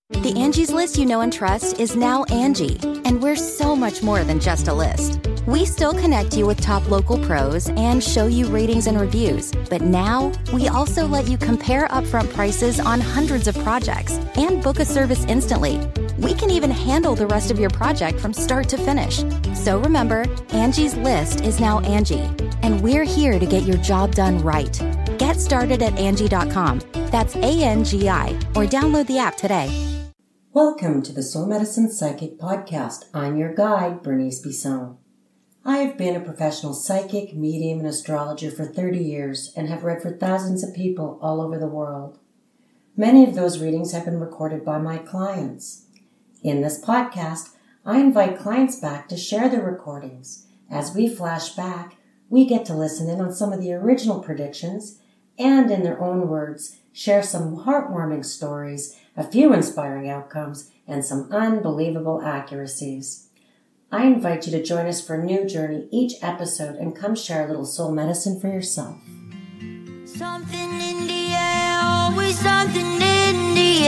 The Angie's List you know and trust is now Angie, and we're so much more than just a list. We still connect you with top local pros and show you ratings and reviews, but now we also let you compare upfront prices on hundreds of projects and book a service instantly. We can even handle the rest of your project from start to finish. So remember, Angie's List is now Angie, and we're here to get your job done right. Get started at Angie.com. That's ANGI, or download the app today. Welcome to the Soul Medicine Psychic Podcast. I'm your guide, Bernice Bisson. I have been a professional psychic, medium, and astrologer for 30 years and have read for thousands of people all over the world. Many of those readings have been recorded by my clients. In this podcast, I invite clients back to share their recordings. As we flash back, we get to listen in on some of the original predictions and, in their own words, share some heartwarming stories, a few inspiring outcomes, and some unbelievable accuracies. I invite you to join us for a new journey each episode and come share a little soul medicine for yourself. Something in the air, always something in the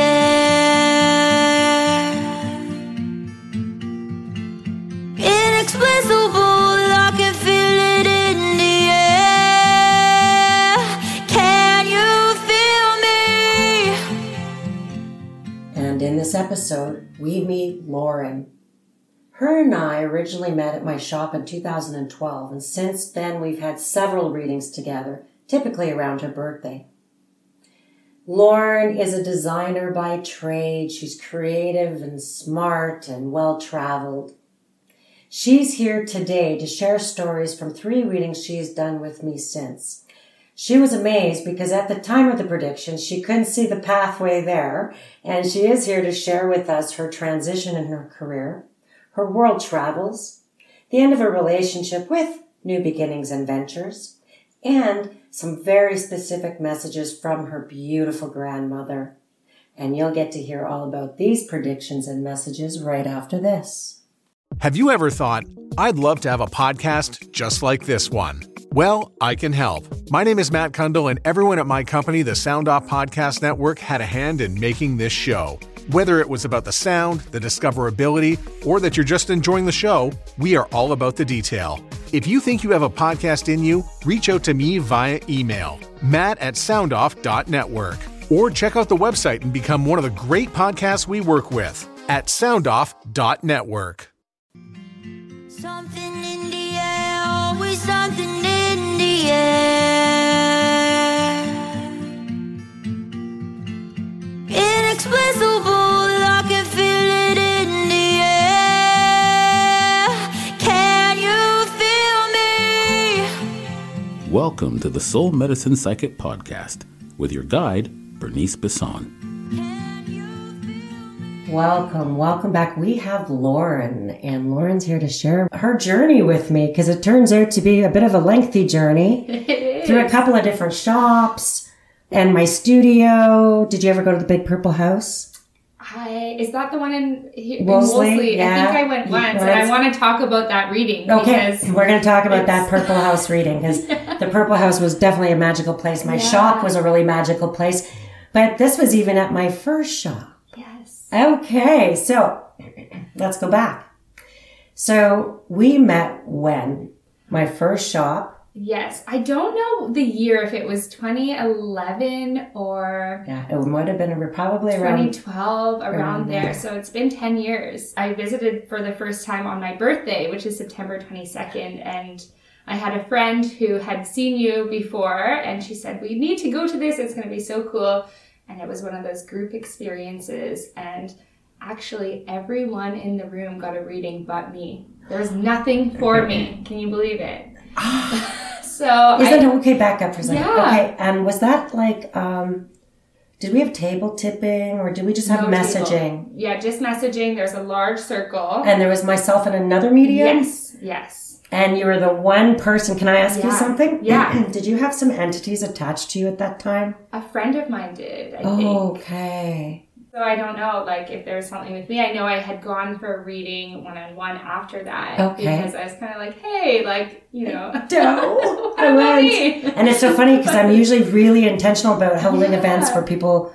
air. Inexplicable, I can feel it in the air. Can you feel me? And in this episode, we meet Lauren. Her and I originally met at my shop in 2012, and since then we've had several readings together, typically around her birthday. Lauren is a designer by trade. She's creative and smart and well-traveled. She's here today to share stories from 3 readings she has done with me since. She was amazed because at the time of the prediction, she couldn't see the pathway there, and she is here to share with us her transition in her career, her world travels, the end of a relationship with new beginnings and ventures, and some very specific messages from her beautiful grandmother. And you'll get to hear all about these predictions and messages right after this. Have you ever thought, I'd love to have a podcast just like this one? Well, I can help. My name is Matt Kundle, and everyone at my company, the Sound Off Podcast Network, had a hand in making this show. Whether it was about the sound, the discoverability, or that you're just enjoying the show, we are all about the detail. If you think you have a podcast in you, reach out to me via email, matt@soundoff.network, or check out the website and become one of the great podcasts we work with at soundoff.network. Something in the air, always something in the air. Inexplicable, I can feel it in the air. Can you feel me? Welcome to the Soul Medicine Psychic Podcast with your guide, Bernice Bisson. Welcome back. We have Lauren, and Lauren's here to share her journey with me because it turns out to be a bit of a lengthy journey through a couple of different shops and my studio. Did you ever go to the Big Purple House? Is that the one in Wolseley? Yeah. I think I went once, and I want to talk about that reading. Okay, we're going to talk about that Purple House reading because the Purple House was definitely a magical place. My shop was a really magical place, but this was even at my first shop. Okay, so let's go back. So we met when? My first shop? Yes. I don't know the year, if it was 2011 or... Yeah, it might have been probably around... 2012, around there. So it's been 10 years. I visited for the first time on my birthday, which is September 22nd, and I had a friend who had seen you before, and she said, we need to go to this. It's going to be so cool. And it was one of those group experiences, and actually everyone in the room got a reading but me. There was nothing for me. Can you believe it? Okay, back up for a second. Yeah. Okay, and was that like, did we have table tipping or did we just have messaging? Table. Yeah, just messaging. There's a large circle. And there was myself and another medium? Yes. And you were the one person. Can I ask you something? Yeah. Did you have some entities attached to you at that time? A friend of mine did, I think. Okay. So I don't know, like, if there was something with me. I know I had gone for a reading one-on-one after that. Okay. Because I was kind of like, hey, like, you know. No, I went. And it's so funny because I'm usually really intentional about holding events for people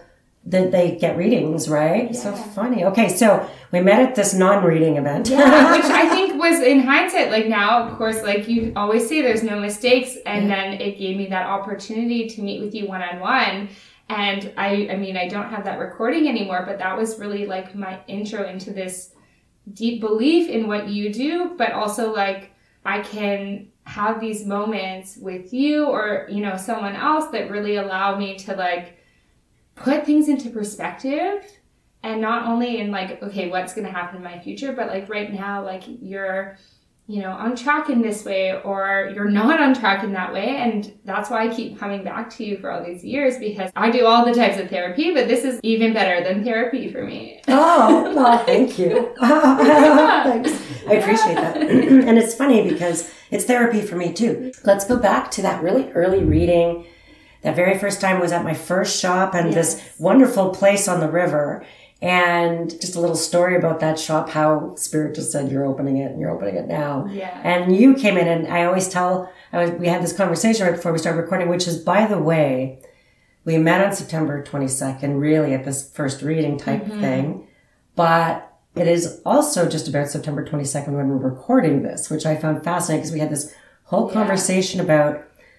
they get readings, right? Yeah. So funny. Okay, so we met at this non-reading event. Yeah, which I think was, in hindsight, like now, of course, like you always say, there's no mistakes. And then it gave me that opportunity to meet with you one-on-one. And I mean, I don't have that recording anymore, but that was really like my intro into this deep belief in what you do, but also like I can have these moments with you or, you know, someone else that really allow me to like put things into perspective, and not only in like, okay, what's going to happen in my future, but like right now, like you're, you know, on track in this way, or you're not on track in that way. And that's why I keep coming back to you for all these years, because I do all the types of therapy, but this is even better than therapy for me. Oh, well, thank you. Thanks. I appreciate that. And it's funny because it's therapy for me too. Let's go back to that really early reading. That very first time was at my first shop and this wonderful place on the river. And just a little story about that shop, how Spirit just said, you're opening it and you're opening it now. Yeah. And you came in, and I always we had this conversation right before we started recording, which is, by the way, we met on September 22nd, really at this first reading type thing. But it is also just about September 22nd when we're recording this, which I found fascinating because we had this whole conversation about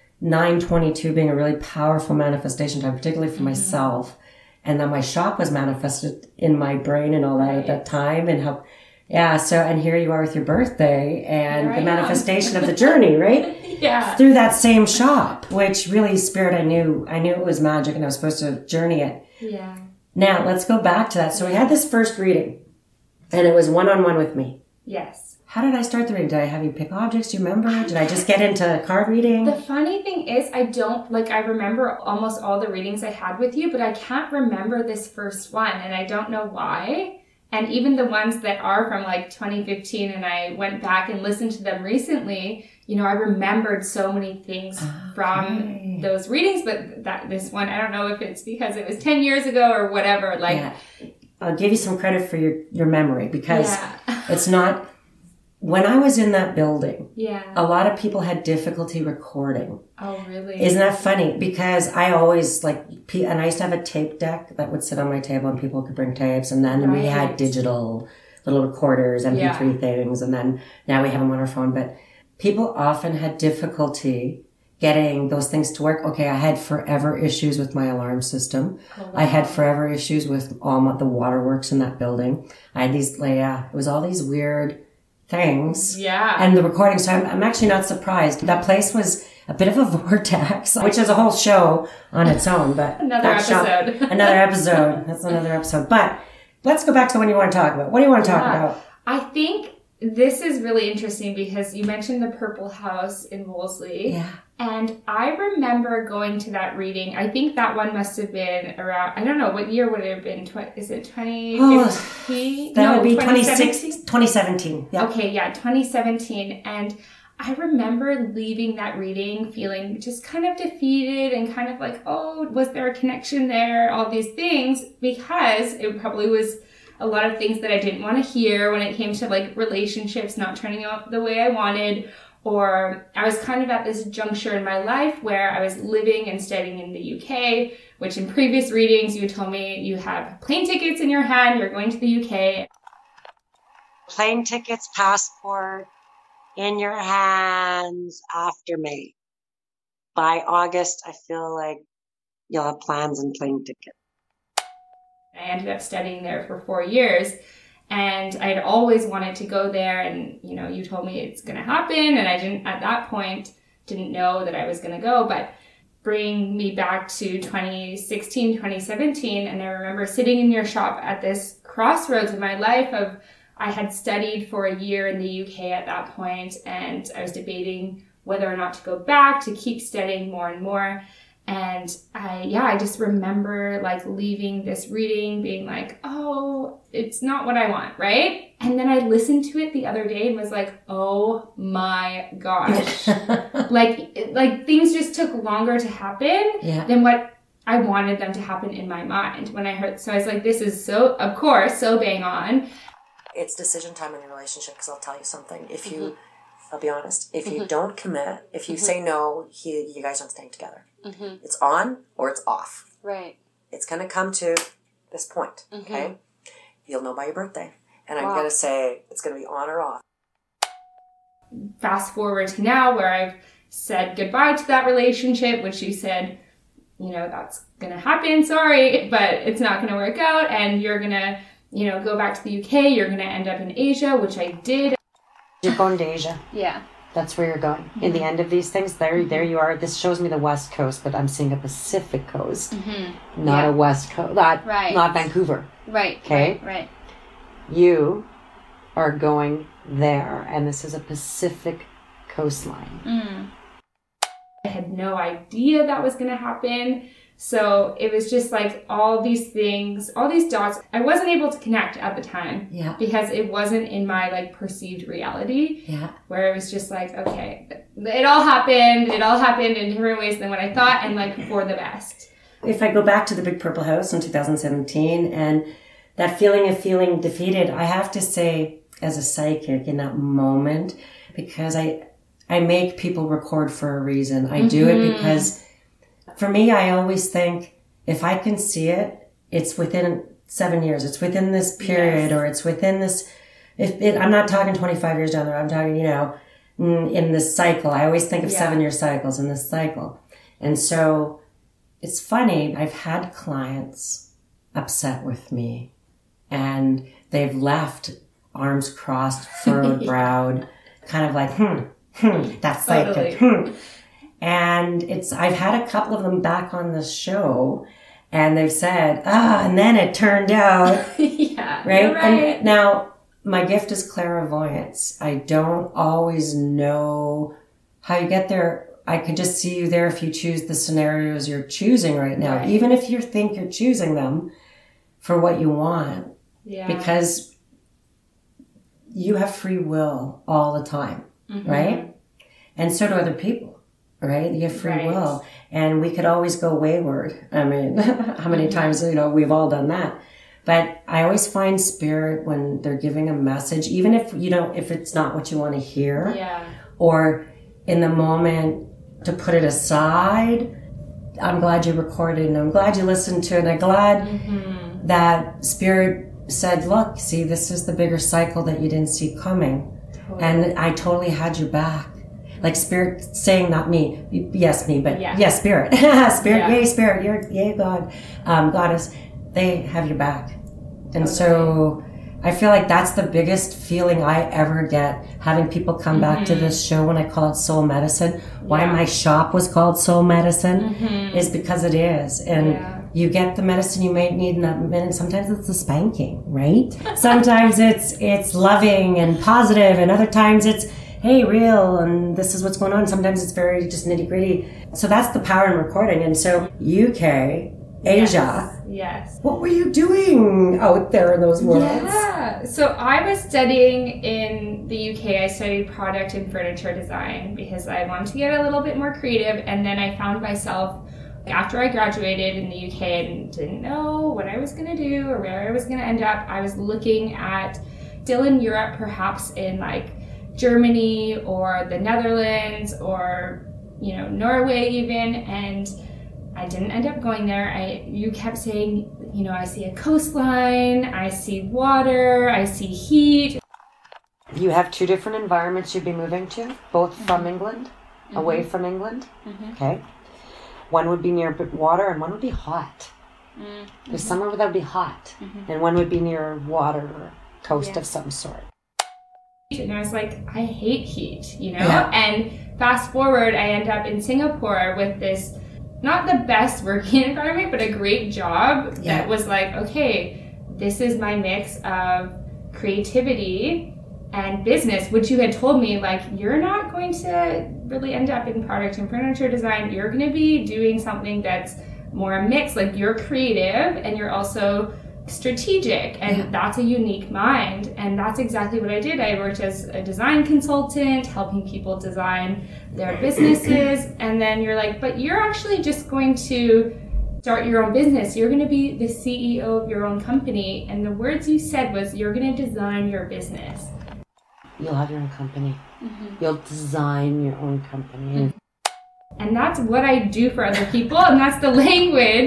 9/22 being a really powerful manifestation time, particularly for myself. And then my shop was manifested in my brain and all that at that time. And how, so, and here you are with your birthday and the manifestation of the journey, right? Through that same shop, which really, Spirit, I knew it was magic and I was supposed to journey it. Yeah. Now, let's go back to that. So we had this first reading and it was one-on-one with me. Yes. How did I start the reading? Did I have you pick objects? Do you remember? Did I just get into card reading? The funny thing is, I remember almost all the readings I had with you, but I can't remember this first one, and I don't know why. And even the ones that are from like 2015, and I went back and listened to them recently, you know, I remembered so many things from those readings, but this one, I don't know if it's because it was 10 years ago or whatever. Like, I'll give you some credit for your memory, because it's not... When I was in that building, a lot of people had difficulty recording. Oh, really? Isn't that funny? Because I always and I used to have a tape deck that would sit on my table and people could bring tapes. And then we had digital little recorders, MP3 things. And then now we have them on our phone. But people often had difficulty getting those things to work. Okay, I had forever issues with my alarm system. Oh, wow. I had forever issues with all the waterworks in that building. I had these, it was all these weird things. Yeah. And the recording. So I'm actually not surprised. That place was a bit of a vortex, which is a whole show on its own, but another episode. That's another episode. But let's go back to what you want to talk about. What do you want to talk about? I think this is really interesting because you mentioned the Purple House in Wolseley. Yeah. And I remember going to that reading. I think that one must have been around, I don't know, what year would it have been? Is it 2015? That would be 2017. Yeah. Okay, 2017. And I remember leaving that reading feeling just kind of defeated and kind of like, oh, was there a connection there? All these things, because it probably was a lot of things that I didn't want to hear when it came to like relationships not turning out the way I wanted. Or I was kind of at this juncture in my life where I was living and studying in the UK, which in previous readings you told me you have plane tickets in your hand, you're going to the UK. Plane tickets, passport in your hands after May. By August, I feel like you'll have plans and plane tickets. I ended up studying there for 4 years. And I'd always wanted to go there, and, you know, you told me it's going to happen, and I at that point, didn't know that I was going to go, but bring me back to 2016, 2017, and I remember sitting in your shop at this crossroads of my life of, I had studied for a year in the UK at that point, and I was debating whether or not to go back, to keep studying more and more. And I just remember like leaving this reading being like, oh, it's not what I want, right? And then I listened to it the other day and was like, oh my gosh. like things just took longer to happen than what I wanted them to happen in my mind when I heard. So I was like, this is so, of course, so bang on. It's decision time in your relationship, because I'll tell you something. If you, I'll be honest, if you don't commit, if you say no, you guys aren't staying together. It's on or it's off. Right. it's going to come to this point, okay? You'll know by your birthday. And I'm going to say it's going to be on or off. Fast forward to now where I've said goodbye to that relationship, which you said, you know, that's going to happen. Sorry, but it's not going to work out. And you're going to, you know, go back to the UK. You're going to end up in Asia, which I did. You're going to Asia. Yeah. That's where you're going. In the end of these things, there you are. This shows me the West Coast, but I'm seeing a Pacific Coast, not a West Coast, not Vancouver. Right. Okay? Right. You are going there, and this is a Pacific coastline. I had no idea that was going to happen. So it was just like all these things, all these dots. I wasn't able to connect at the time because it wasn't in my like perceived reality where it was just like, okay, it all happened in different ways than what I thought and like for the best. If I go back to the Big Purple House in 2017 and that feeling of feeling defeated, I have to say as a psychic in that moment, because I make people record for a reason. I do it because for me, I always think if I can see it, it's within 7 years. It's within this period or it's within this. I'm not talking 25 years down the road. I'm talking, you know, in this cycle. I always think of 7-year cycles in this cycle. And so it's funny. I've had clients upset with me and they've left arms crossed, furrowed browed, kind of like, that's like, And I've had a couple of them back on the show and they've said, and then it turned out. Right? And now my gift is clairvoyance. I don't always know how you get there. I could just see you there if you choose the scenarios you're choosing right now, even if you think you're choosing them for what you want, because you have free will all the time, right? And so do other people. Right? You have free will. And we could always go wayward. I mean, how many times, you know, we've all done that. But I always find spirit when they're giving a message, even if, you know, if it's not what you want to hear or in the moment to put it aside. I'm glad you recorded and I'm glad you listened to it. And I'm glad that spirit said, look, see, this is the bigger cycle that you didn't see coming. And I totally had your back. Like spirit saying, not me. Yes, me, but yes, spirit. Spirit, yay, spirit. Yay, God. Goddess. They have your back. And so I feel like that's the biggest feeling I ever get, having people come back to this show when I call it Soul Medicine. Why my shop was called Soul Medicine is because it is. And you get the medicine you might need in that minute. Sometimes it's the spanking, right? Sometimes it's loving and positive, and other times it's, hey, real, and this is what's going on. Sometimes it's very just nitty gritty. So that's the power in recording. And so UK, Asia. Yes. What were you doing out there in those worlds? Yeah. So I was studying in the UK. I studied product and furniture design because I wanted to get a little bit more creative. And then I found myself, after I graduated in the UK and didn't know what I was going to do or where I was going to end up, I was looking at still in Europe, perhaps in like Germany or the Netherlands or, you know, Norway even, and I didn't end up going there. You kept saying, you know, I see a coastline, I see water, I see heat. You have two different environments you'd be moving to, both from England, away from England. Okay. One would be near water and one would be hot. There's somewhere that would be hot, and one would be near water or coast of some sort. And I was like, I hate heat, you know? And fast forward, I end up in Singapore with this, not the best working environment, but a great job that was like, okay, this is my mix of creativity and business, which you had told me, like, you're not going to really end up in product and furniture design. You're going to be doing something that's more a mix, like you're creative and you're also strategic, and that's a unique mind. And that's exactly what I did. I worked as a design consultant, helping people design their businesses. And then you're like, but you're actually just going to start your own business. You're going to be the CEO of your own company. And the words you said was, you're going to design your business. You'll have your own company. You'll design your own company. And that's what I do for other people. And that's the language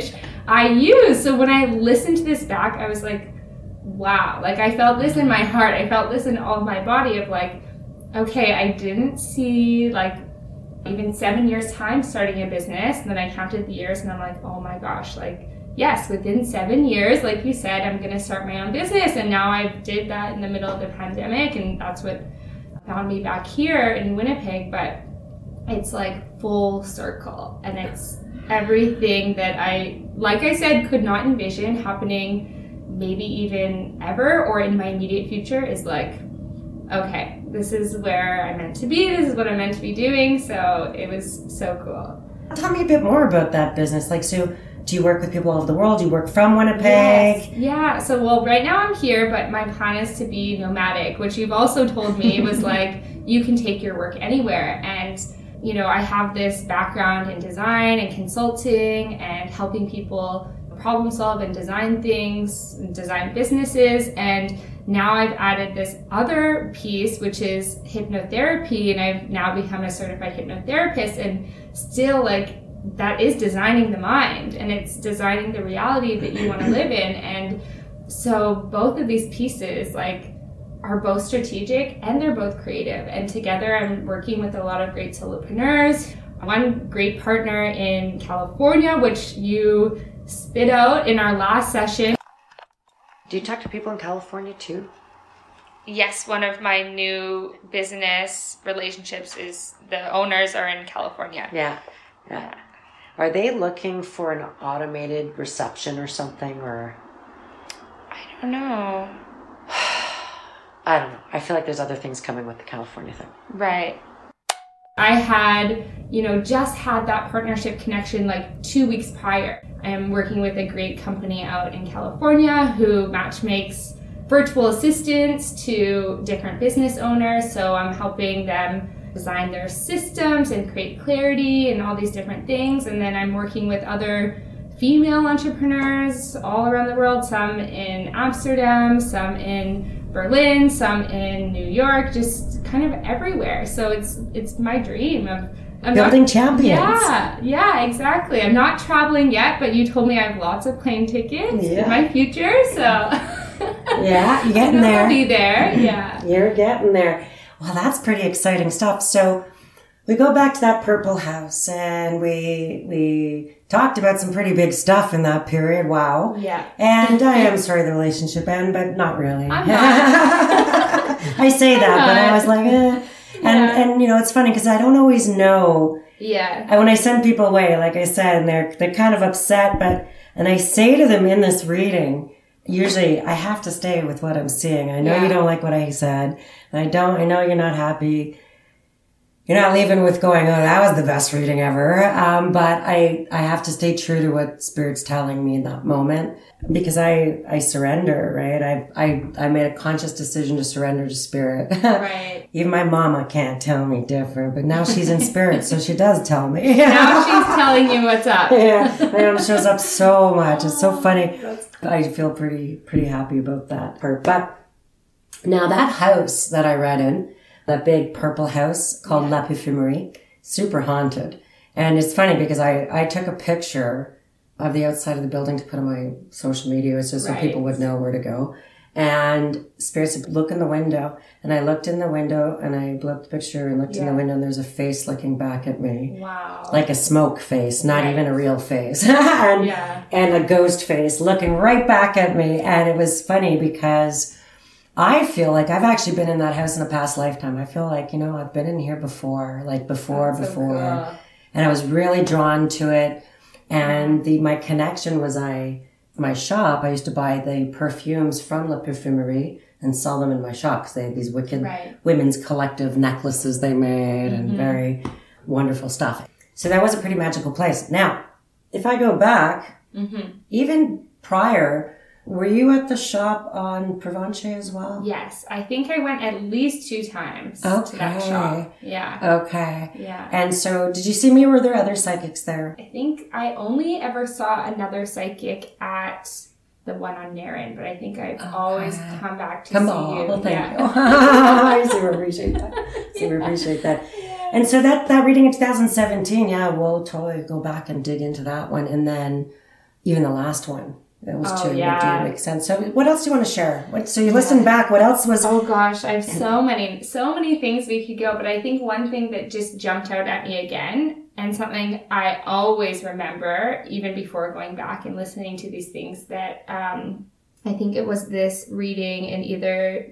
I use. So when I listened to this back, I was like, wow. Like, I felt this in my heart. I felt this in all of my body of like, okay, I didn't see like even 7 years time starting a business. And then I counted the years and I'm like, oh my gosh, like, yes, within 7 years, like you said, I'm going to start my own business. And now I did that in the middle of the pandemic. And that's what found me back here in Winnipeg. But it's like full circle. And it's everything that I, like I said, could not envision happening maybe even ever or in my immediate future is like, okay, this is where I'm meant to be. This is what I'm meant to be doing. So it was so cool. Tell me a bit more about that business. Like, so do you work with people all over the world? Do you work from Winnipeg? Yes. Yeah. So, well, right now I'm here, but my plan is to be nomadic, which you've also told me was like, you can take your work anywhere. And, you know, I have this background in design and consulting and helping people problem solve and design things, and design businesses. And now I've added this other piece, which is hypnotherapy. And I've now become a certified hypnotherapist, and still like, that is designing the mind, and it's designing the reality that you want to live in. And so both of these pieces like are both strategic and they're both creative. And together I'm working with a lot of great solopreneurs. One great partner in California, which you spit out in our last session. Do you talk to people in California too? Yes, one of my new business relationships is the owners are in California. Yeah. Are they looking for an automated reception or something, or? I don't know. I don't know. I feel like there's other things coming with the California thing. Right. I had, just had that partnership connection like 2 weeks prior. I am working with a great company out in California who matchmakes virtual assistants to different business owners. So I'm helping them design their systems and create clarity and all these different things. And then I'm working with other female entrepreneurs all around the world, some in Amsterdam, some in Berlin, some in New York, just kind of everywhere. So it's my dream of building champions. Yeah, exactly. I'm not traveling yet, but you told me I have lots of plane tickets in my future, so yeah, you're getting there. I'll be there. Yeah, you're getting there. Well, that's pretty exciting stuff. So we go back to that purple house, and we talked about some pretty big stuff in that period. Wow. Yeah. And I am sorry the relationship ended, but not really. I'm not. I say that, but I was like, eh. And it's funny because I don't always know. Yeah. When I send people away, like I said, and they're kind of upset, and I say to them in this reading, usually I have to stay with what I'm seeing. I know you don't like what I said, and I know you're not happy. You're not leaving with going, oh, that was the best reading ever. But I have to stay true to what Spirit's telling me in that moment, because I surrender, right? I made a conscious decision to surrender to Spirit. Right. Even my mama can't tell me different, but now she's in Spirit, so she does tell me. Now she's telling you what's up. Yeah, it shows up so much. It's so funny. I feel pretty happy about that part. But now that house that I read in, that big purple house called La Parfumerie, super haunted. And it's funny because I took a picture of the outside of the building to put on my social media just so people would know where to go. And Spirit said, look in the window. And I looked in the window and I blew up the picture and looked in the window, and there's a face looking back at me. Wow. Like a smoke face, not even a real face. And a ghost face looking right back at me. And it was funny because I feel like I've actually been in that house in a past lifetime. I feel like, I've been in here before. So cool. And I was really drawn to it. And my connection was my shop, I used to buy the perfumes from La Parfumerie and sell them in my shop because they had these wicked women's collective necklaces they made and very wonderful stuff. So that was a pretty magical place. Now, if I go back, even prior, were you at the shop on Provencher as well? Yes. I think I went at least 2 times to that shop. Yeah. Okay. Yeah. And so did you see me? Were there other psychics there? I think I only ever saw another psychic at the one on Narren, but I think I've always come back to see you. Well, thank you. I super appreciate that. Yeah. And so that reading in 2017, we'll totally go back and dig into that one. And then even the last one. Those two yeah. do make sense. So what else do you want to share? So you listened back. What else was... Oh gosh, I have so many things we could go. But I think one thing that just jumped out at me again, and something I always remember, even before going back and listening to these things, that I think it was this reading in either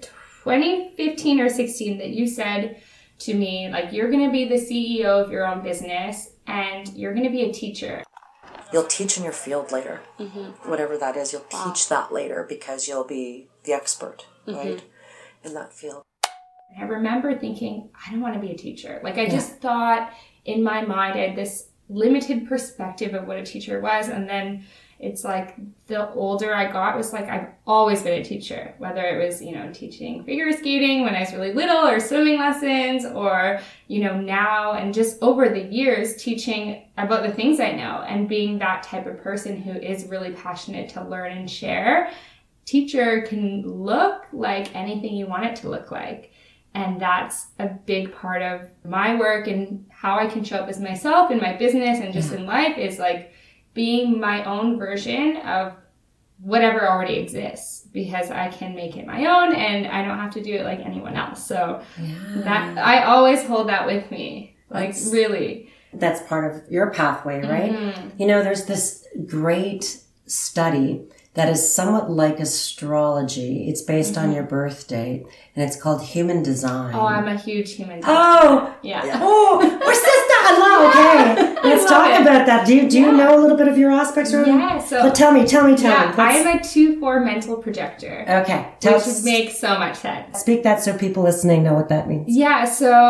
2015 or 16 that you said to me, like, you're going to be the CEO of your own business and you're going to be a teacher. You'll teach in your field later. Whatever that is, you'll teach that later because you'll be the expert, right, in that field. I remember thinking, I don't want to be a teacher. Like, I just thought in my mind, I had this limited perspective of what a teacher was. And then it's like the older I got, it was like I've always been a teacher, whether it was, teaching figure skating when I was really little, or swimming lessons, or, now, and just over the years teaching about the things I know and being that type of person who is really passionate to learn and share. Teacher can look like anything you want it to look like. And that's a big part of my work and how I can show up as myself in my business and just in life, is like being my own version of whatever already exists, because I can make it my own and I don't have to do it like anyone else. So that I always hold that with me. Like, really. That's part of your pathway, right? There's this great study that is somewhat like astrology. It's based on your birth date, and it's called Human Design. Oh, I'm a huge human design. Oh! Yeah. Oh, we're sister! Hello, okay. Let's talk about that. Do you know a little bit of your aspects? Yeah, so... But tell me. Yeah, I'm a 2/4 mental projector. Okay. Which makes so much sense. Speak that so people listening know what that means. Yeah,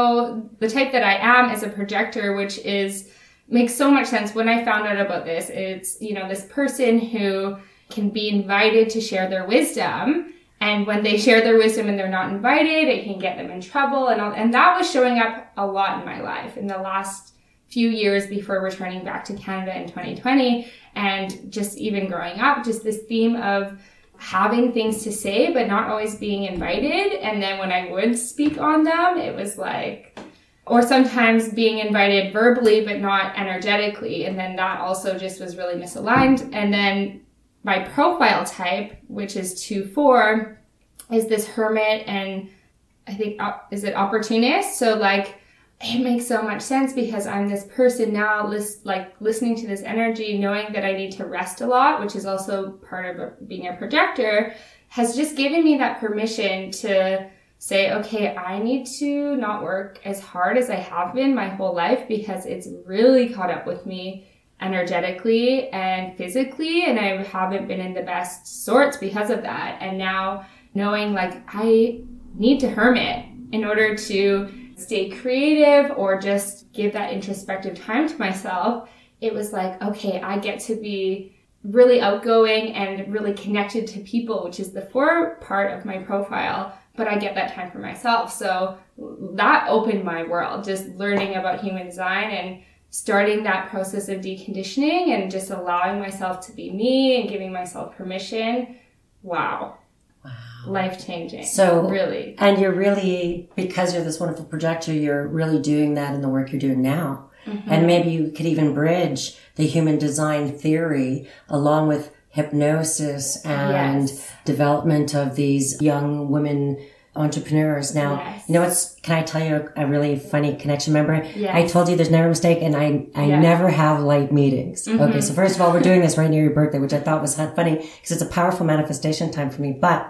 so the type that I am is a projector, which makes so much sense. When I found out about this, it's, this person who can be invited to share their wisdom. And when they share their wisdom and they're not invited, it can get them in trouble. And that was showing up a lot in my life in the last few years before returning back to Canada in 2020. And just even growing up, just this theme of having things to say, but not always being invited. And then when I would speak on them, it was like, or sometimes being invited verbally, but not energetically. And then that also just was really misaligned. And then my profile type, which is 2/4, is this hermit, and I think, is it opportunist? So like, it makes so much sense because I'm this person now, listening to this energy, knowing that I need to rest a lot, which is also part of being a projector, has just given me that permission to say, okay, I need to not work as hard as I have been my whole life because it's really caught up with me energetically and physically, and I haven't been in the best sorts because of that. And now knowing like I need to hermit in order to stay creative or just give that introspective time to myself, it was like, okay, I get to be really outgoing and really connected to people, which is the 4 part of my profile, but I get that time for myself. So that opened my world, just learning about human design and starting that process of deconditioning and just allowing myself to be me and giving myself permission. Wow. Life-changing. So really. And you're really, because you're this wonderful projector, you're really doing that in the work you're doing now. And maybe you could even bridge the human design theory along with hypnosis and development of these young women entrepreneurs. Now, can I tell you a really funny connection? Remember, I told you there's never a mistake, and I never have light meetings. Okay, so first of all, we're doing this right near your birthday, which I thought was funny because it's a powerful manifestation time for me. But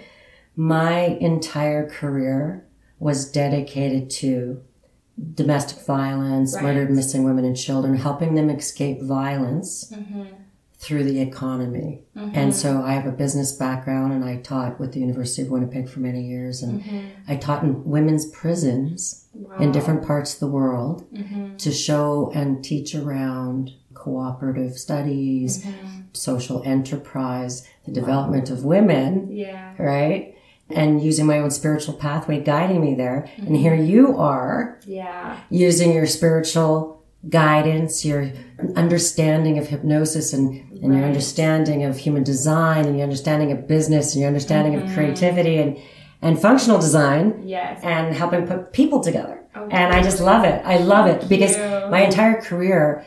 my entire career was dedicated to domestic violence, murdered, missing women and children, helping them escape violence through the economy. And so I have a business background, and I taught with the University of Winnipeg for many years, and I taught in women's prisons in different parts of the world to show and teach around cooperative studies, social enterprise, the development of women, right? And using my own spiritual pathway guiding me there. And here you are using your spiritual guidance, your understanding of hypnosis and your understanding of human design and your understanding of business and your understanding of creativity and functional design and helping put people together. And I just love it. I love it because my entire career,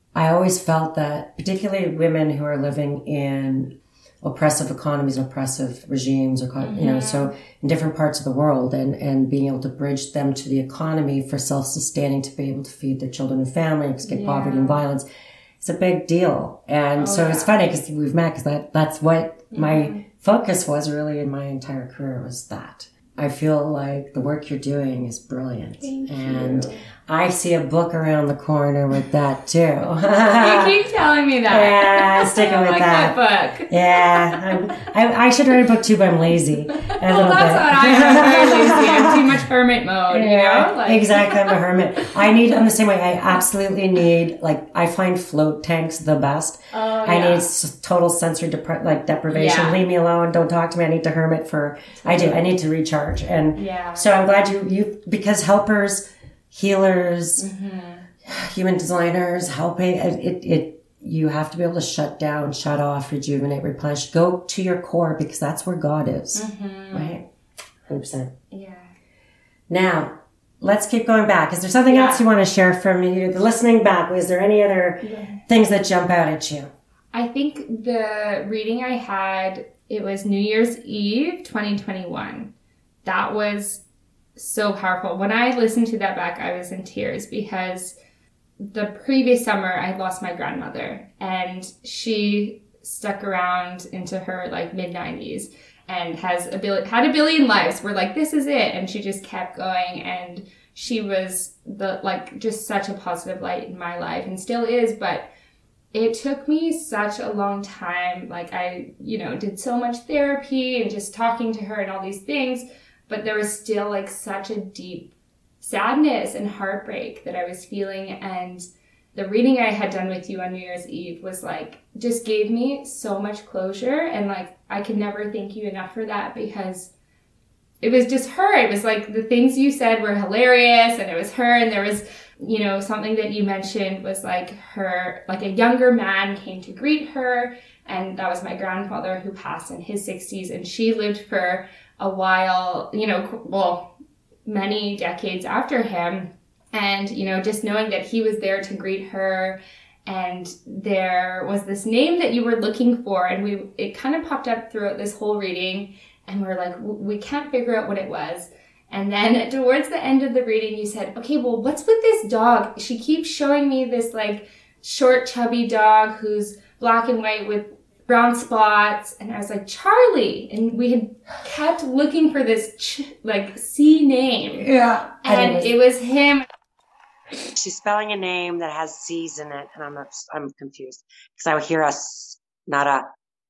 I always felt that particularly women who are living in oppressive economies, oppressive regimes, or, you know, so in different parts of the world, and being able to bridge them to the economy for self-sustaining, to be able to feed their children and family, escape poverty and violence. It's a big deal. And it's funny because we've met, because that's what my focus was really in my entire career, was that. I feel like the work you're doing is brilliant. Thank and you. I see a book around the corner with that too. You keep telling me that. Yeah, sticking with like that. book. Yeah, I should write a book too, but I'm lazy. Well, that's what I am. I'm very lazy. I'm too much hermit mode, you know? Like. Exactly, I'm a hermit. I'm the same way. I absolutely need, I find float tanks the best. Oh, I need total sensory deprivation. Yeah. Leave me alone. Don't talk to me. I need to hermit I need to recharge. And so I'm glad you because helpers, healers, human designers, helping, you have to be able to shut down, shut off, rejuvenate, replenish, go to your core, because that's where God is, right? 100%. Yeah. Now, let's keep going back. Is there something else you want to share from you? Listening back, was there any other things that jump out at you? I think the reading I had, it was New Year's Eve, 2021. That was so powerful. When I listened to that back, I was in tears, because the previous summer I lost my grandmother, and she stuck around into her mid-90s and had a billion lives. We're like, this is it. And she just kept going, and she was just such a positive light in my life, and still is. But it took me such a long time. I, did so much therapy and just talking to her and all these things, but there was still such a deep sadness and heartbreak that I was feeling. And the reading I had done with you on New Year's Eve was just gave me so much closure. And I could never thank you enough for that, because it was just her. It was the things you said were hilarious, and it was her. And there was, something that you mentioned was her, a younger man came to greet her. And that was my grandfather, who passed in his 60s. And she lived for a while, many decades after him. And, just knowing that he was there to greet her, and there was this name that you were looking for, and it kind of popped up throughout this whole reading, and we're we can't figure out what it was. And then towards the end of the reading, you said, okay, well, what's with this dog? She keeps showing me this short, chubby dog who's black and white with brown spots. And I was like, Charlie. And we had kept looking for this C name. Yeah. And it was him. She's spelling a name that has C's in it, and I'm confused, because I would hear not a.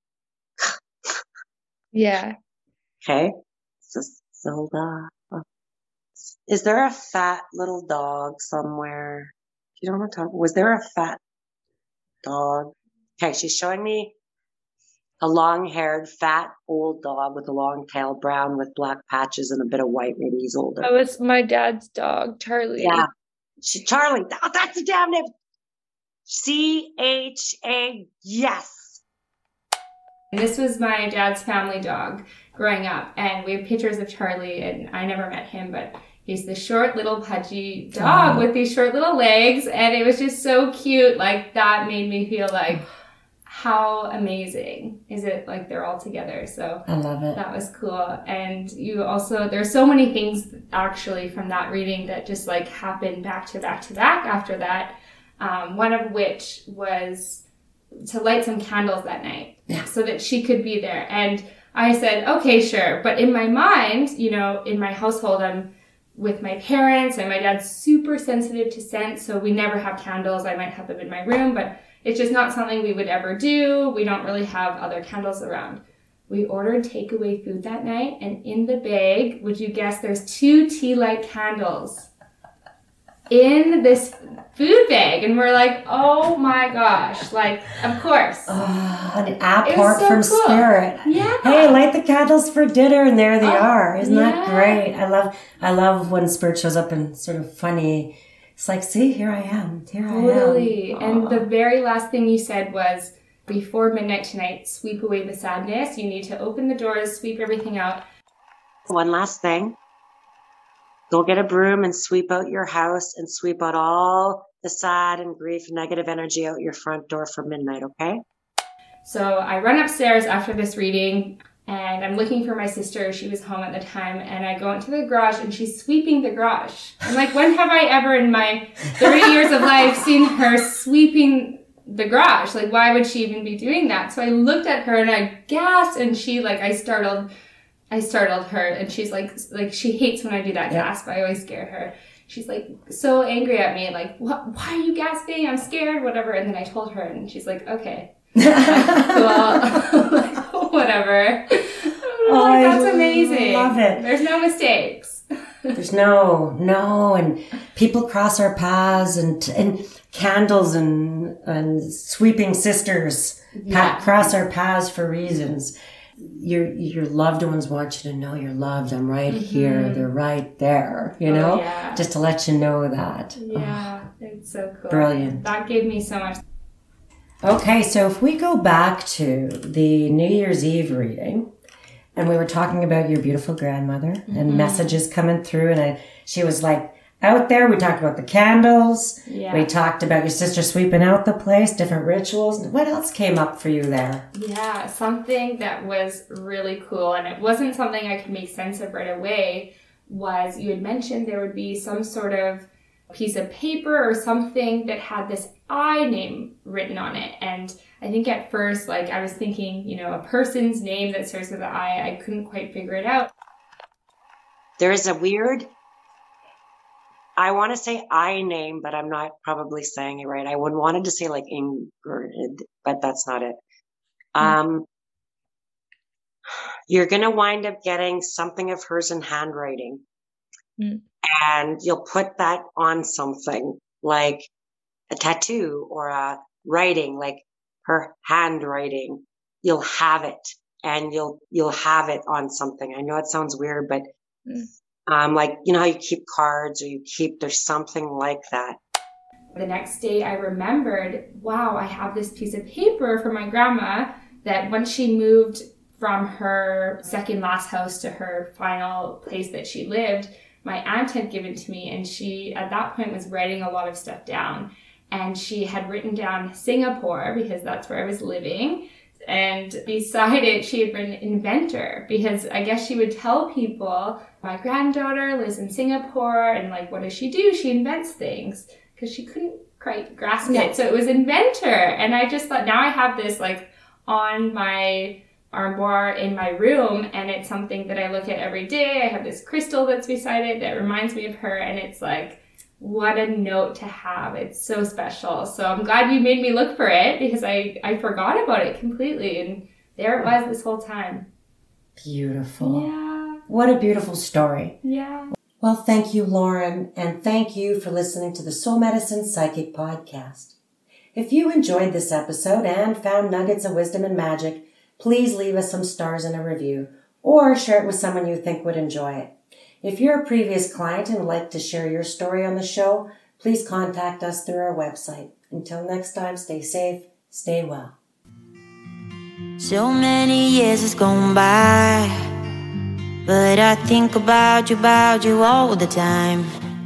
Yeah. Okay. Zelda. Is there a fat little dog somewhere? You don't want to talk. Was there a fat dog? Okay, she's showing me a long-haired, fat, old dog with a long tail, brown with black patches and a bit of white. Maybe he's older. That was my dad's dog, Charlie. Yeah. Charlie. Oh, that's the damn name. CHA. Yes. This was my dad's family dog growing up, and we have pictures of Charlie, and I never met him, but he's the short little pudgy dog with these short little legs, and it was just so cute. That made me feel how amazing is it, they're all together. So I love it. That was cool. And you also, there's so many things actually from that reading that just happened back to back to back after that. One of which was to light some candles that night so that she could be there. And I said, okay, sure. But in my mind, in my household, I'm with my parents, and my dad's super sensitive to scent. So we never have candles. I might have them in my room, but it's just not something we would ever do. We don't really have other candles around. We ordered takeaway food that night, and in the bag, would you guess, there's 2 tea light candles in this food bag. And we're like, oh my gosh, of course. An apport from cool. Spirit. Yeah. Hey, light the candles for dinner, and there they are. Isn't that great? I love when Spirit shows up in sort of funny. It's see, here I am. Totally. And the very last thing you said was, before midnight tonight, sweep away the sadness. You need to open the doors, sweep everything out. One last thing. Go get a broom and sweep out your house, and sweep out all the sad and grief, negative energy out your front door for midnight, okay? So I run upstairs after this reading, and I'm looking for my sister. She was home at the time, and I go into the garage, and she's sweeping the garage. I'm like, when have I ever in my 30 years of life seen her sweeping the garage? Like, why would she even be doing that? So I looked at her, and I gasped, and she, like, I startled her, and she's like she hates when I do that gasp. I always scare her. She's like so angry at me, like, what? Why are you gasping? I'm scared, whatever. And then I told her, and she's like, okay. Well, like, whatever. Like, that's amazing. I love it. There's no mistakes. There's no, and people cross our paths, and candles and sweeping sisters cross our paths for reasons. Your loved ones want you to know you're loved. I'm right here. They're right there, you know? Yeah. Just to let you know that. Yeah, it's so cool. Brilliant. That gave me so much. Okay, so if we go back to the New Year's Eve reading, and we were talking about your beautiful grandmother and messages coming through, and she was like, out there, we talked about the candles. Yeah. We talked about your sister sweeping out the place, different rituals. What else came up for you there? Yeah, something that was really cool, and it wasn't something I could make sense of right away, was you had mentioned there would be some sort of piece of paper or something that had this I name written on it. And I think at first, like, I was thinking, you know, a person's name that starts with an I couldn't quite figure it out. There is a weird... I want to say I name, but I'm not probably saying it right. I would wanted to say like Ingrid, but that's not it. You're going to wind up getting something of hers in handwriting. And you'll put that on something like a tattoo or a writing, like her handwriting. You'll have it, and you'll have it on something. I know it sounds weird, but like, you know how you keep cards, or there's something like that. The next day I remembered, wow, I have this piece of paper from my grandma that once she moved from her second last house to her final place that she lived, my aunt had given to me, and she at that point was writing a lot of stuff down, and she had written down Singapore because that's where I was living. And beside it, she had written inventor, because I guess she would tell people, my granddaughter lives in Singapore, and like, what does she do? She invents things, because she couldn't quite grasp it. So it was inventor. And I just thought, now I have this like on my armoire in my room, and it's something that I look at every day. I have this crystal that's beside it that reminds me of her, and it's like, what a note to have. It's so special. So I'm glad you made me look for it, because I forgot about it completely, and there it was this whole time. Beautiful. Yeah. What a beautiful story. Yeah. Well, thank you, Lauren, and thank you for listening to the Soul Medicine Psychic Podcast. If you enjoyed this episode and found nuggets of wisdom and magic, please leave us some stars and a review, or share it with someone you think would enjoy it. If you're a previous client and would like to share your story on the show, please contact us through our website. Until next time, stay safe, stay well. So many years has gone by, but I think about you all the time.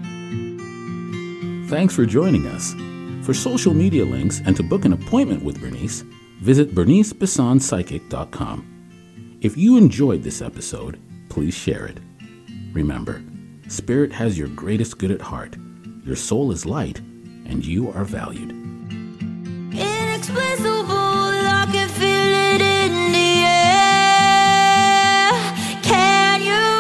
Thanks for joining us. For social media links and to book an appointment with Bernice, visit BerniceBessonPsychic.com. If you enjoyed this episode, please share it. Remember, Spirit has your greatest good at heart. Your soul is light, and you are valued. Inexplicable, I can feel it in the air. Can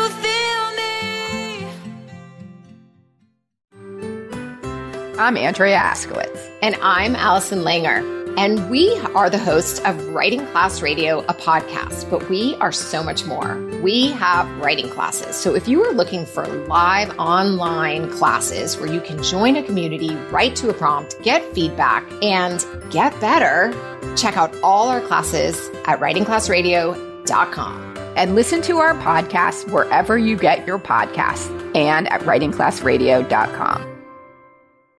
you feel me? I'm Andrea Askowitz. And I'm Allison Langer. And we are the hosts of Writing Class Radio, a podcast, but we are so much more. We have writing classes. So if you are looking for live online classes where you can join a community, write to a prompt, get feedback, and get better, check out all our classes at writingclassradio.com. And listen to our podcast wherever you get your podcasts and at writingclassradio.com.